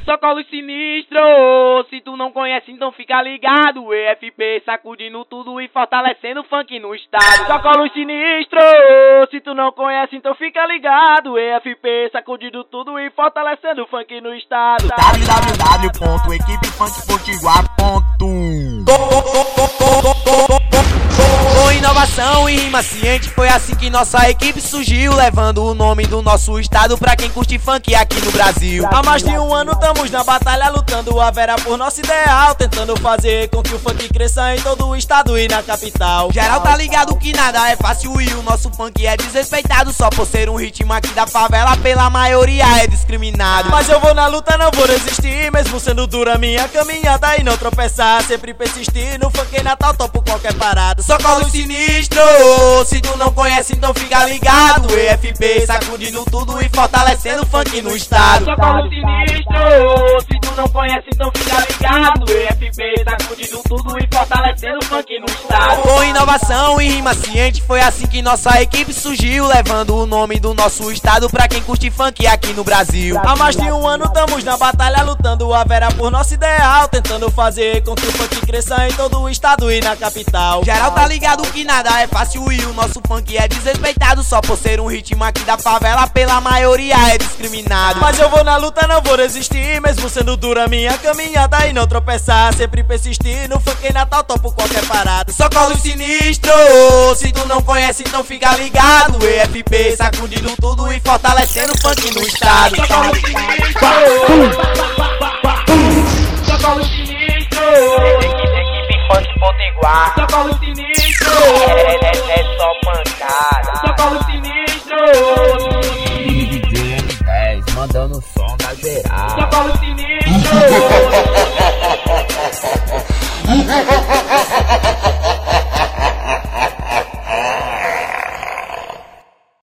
Socorro sinistro, se tu não conhece então fica ligado. EFP sacudindo tudo e fortalecendo o funk no estado. Socorro sinistro, se tu não conhece então fica ligado. EFP sacudindo tudo e fortalecendo o funk no estado. Com inovação e rima ciente, foi assim que nossa equipe surgiu, levando o nome do nosso estado pra quem curte funk aqui no Brasil. Há mais de um ano tamo na batalha, lutando a vera por nosso ideal, tentando fazer com que o funk cresça em todo o estado e na capital. Geral tá ligado que nada é fácil e o nosso funk é desrespeitado, só por ser um ritmo aqui da favela, pela maioria é discriminado. Mas eu vou na luta, não vou resistir, mesmo sendo dura minha caminhada, e não tropeçar, sempre persistir no funk natal, topo qualquer parada. Socorro sinistro, se tu não conhece então fica ligado. EFP sacudindo tudo e fortalecendo o funk no estado. Socorro sinistro, se tu não conhece então fica ligado. EFP sacudindo tudo e fortalecendo o funk no estado. Com inovação e rima ciente, foi assim que nossa equipe surgiu, levando o nome do nosso estado pra quem curte funk aqui no Brasil. Há mais de um ano tamo na batalha, lutando a vera por nosso ideal, tentando fazer com que o funk cresça em todo o estado e na capital. Geral tá ligado que nada é fácil e o nosso funk é desrespeitado, só por ser um ritmo aqui da favela, pela maioria é discriminado. Mas eu vou na luta, não vou resistir, mesmo sendo dura minha caminhada, e não tropeçar, sempre persistir no funk natal, topo qualquer parada. Socorro sinistro, se tu não conhece então fica ligado. EFP sacudindo tudo e fortalecendo o funk no estado. Socorro sinistro, socorro sinistro, Equipe funk potiguar. socorro sinistro, É só pancada. socorro sinistro, DJ M10 mandando o som da geral. socorro sinistro.